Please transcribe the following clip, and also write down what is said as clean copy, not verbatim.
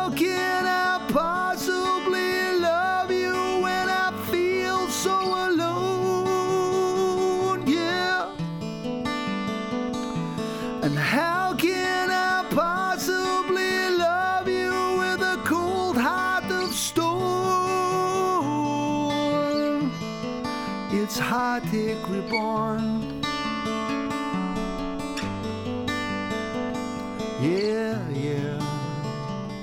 how can I possibly love you when I feel so alone? Yeah. And how can I possibly love you with a cold heart of stone? It's Heartache Reborn. Yeah.